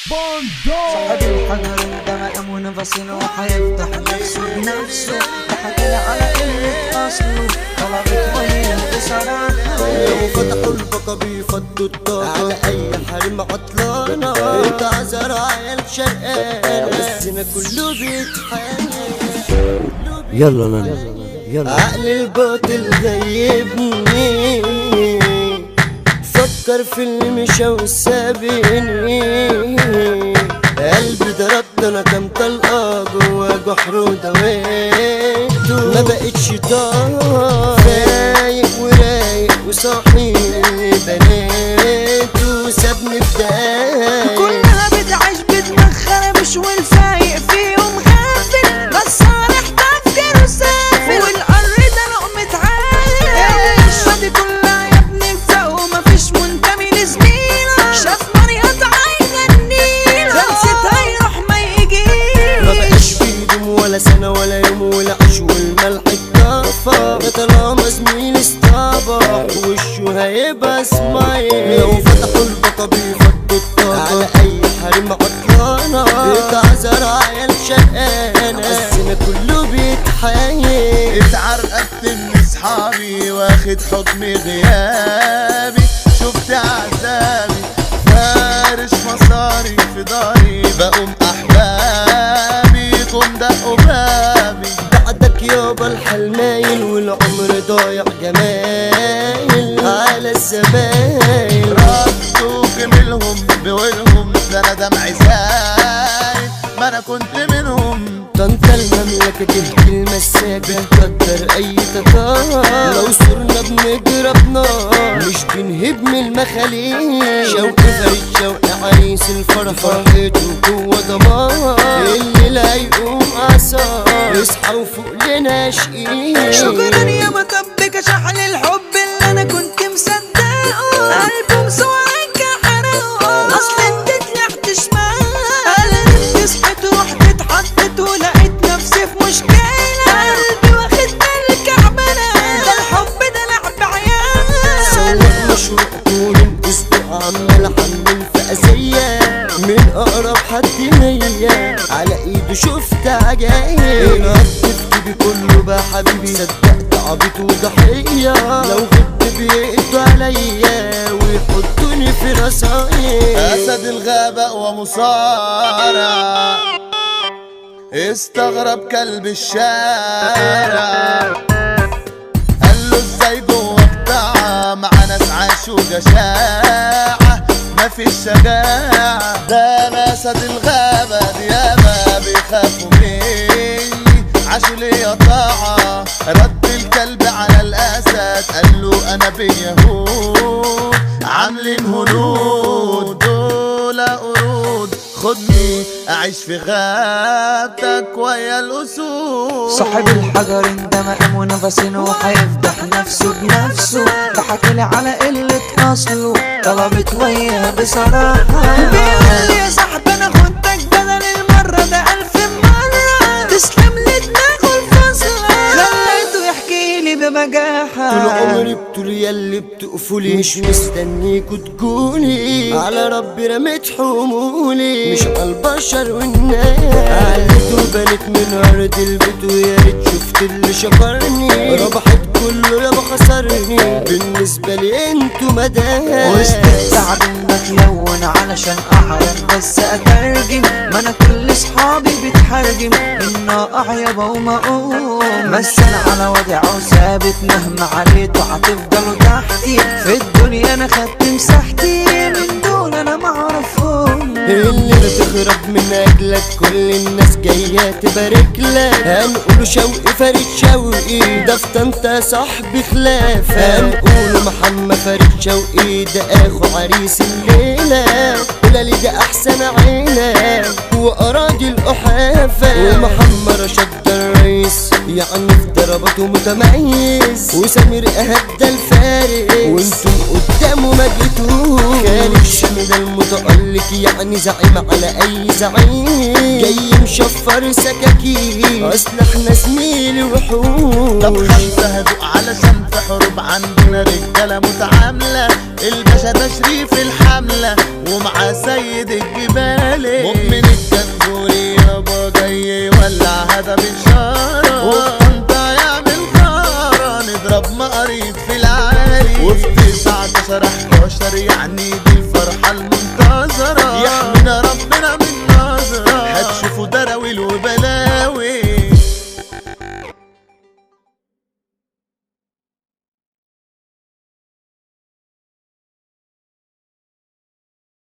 صاحب الحجر اندمق ونفسه وحيفتح نفسه بنفسه، ضحك على قلة أصله طلبت مية بصراحة. لو فتحوا البقى بيفضوا الطاقة على أي حريم عطلانة، اتعذر عيال شرقانة بسنا كله بيتحايل. يلا نانا يلا. عقل الباطل غيبني، فكر في اللي مشى وسابني. قلبي ضربت انا كام طلقة جوا جحر ودويته، ما بقتش طايق فايق ورايق وصاحي بناته، سابني في دقايق. كلها بتعيش بدماغها مش والفايق فيهم غافل، بس صالح تفكيره سافل والقر ده لقمة عالي. الشادي كلها يا ابني فوق ومفيش منتمي لزميله، شاف مريض عين النيل خلصت هيروح ما يجيش. ما بقاش في دوم ولا سنة ولا يوم ولا عيش والملح اتطفى، ده طالما زميلي استبح وشه هيبقى سمايل. لو فتحوا البقى بيفضوا الطاقة على أي حريم عطلانة، اتعذر عيال شقانة بسنا كله بيتحايل. اتعرقبت من اصحابي واخد حكم غيابي، شفت عذابي فارش مصاري في داري، بقوم احبابي قوم دقوا بابي. بعدك يابا الحال مايل والعمر ضايع جمايل على الزمايل. ردوا جميلهم بولهم ده انا دمعي زايد، ما انا كنت منهم. ده انت المملكة جهة المساكة بتقدر اي تتار، لو صرنا بنضرب نار مش بنهب من المخاليق. شوقي فريد شوقي عريس الفرحة فرحته جوا دمار، اللي لا يقوم عصار يصحى وفوق لنا شقيق. شكرا يا مطبك شحن الحب اللي انا كنت مصدقه، قلبه مسوعك حرقه اصل انت طلعت شمال. قلبي صحيت ورحت اتحطت ولقيت نفسي في مشكله، قلبي واخد بالكعبله ده الحب ده لعب عيال. سواق مشروع طول الاسبوع عمال احمل في اذية من اقرب حد ليا، على ايده شفت عجايب. نقطت جيبي كله بقى حبيبي، صدقت عبيط وضحية. لو غبت بيقضوا عليا ويحطوني في رصايب. اسد الغابة ومصارع استغرب كلب الشارع، قال له ازاي جوا بتاعه مع ناس عاشوا جشاعة مفيش شجاعة. ده انا اسد الغابة ديابة بيخافوا مني عاشوا ليا طاعة. رد الكلب على الاسد قال له انا بيهود عاملين هنود، دول قرود خدني اعيش في غابتك ويا الاسود. صاحب الحجر اندمق ونفسه وحيفتح نفسه بنفسه، ضحك على قلة أصله طلبت وياه بصراحة. بيقول لي يا صاحبي أنا خدتك بدل المرة ده 1000 مرة، تسلم لي دماغه الفاصلة خليته يحكي لي ببجاحة. طول عمري بطول ياللي بتقفولي، مش مستنيكوا تجولي، على ربي رميت حمولي مش على البشر والناس. علت وبنت من ارض البيت ويا ريت شفت اللي شكرني، ربحت كله يابا خسرني بالنسبة لي انتوا مدام. وسط التعب بتلون علشان احرم بس اترجم، ما انا كل صحابي بتحرجم انه اعيبه وما اقوم. بس انا على وضعه ثابت مهما عليته هتفضلوا تحتي، في الدنيا انا خدت مساحتي من دول انا معرفهم. اللي بتهرب من اجلك كل الناس جاية تبارك لك، هنقوله شوقي فريد شوقي ده في طنطا صاحبي خلاف، هنقوله محمد فريد شوقي ده اخو عريس الليلة، ولالي ده احسن عيلة واراضي الاحافة. ومحمد رشاد ده الرئيس يعني في ضرباته متميز، وسمير اهدى الفارس وانتم قدامه ما جيتوش. خالد الشامي ده المتألق يعني زعيم على اي زعيم، جاي مشفر سكاكين اصل احنا زميلي وحوش. طب 5 هدوء علشان في حروب عندنا رجاله متعامله، الباشا ده شريف الحمله ومعاه سيد الجبال مؤمن الجنزوري يابا جاي يولع هذا بشاره، وانت يعمل خاره نضرب مقاريض في العالي، وفي 19 11 يعني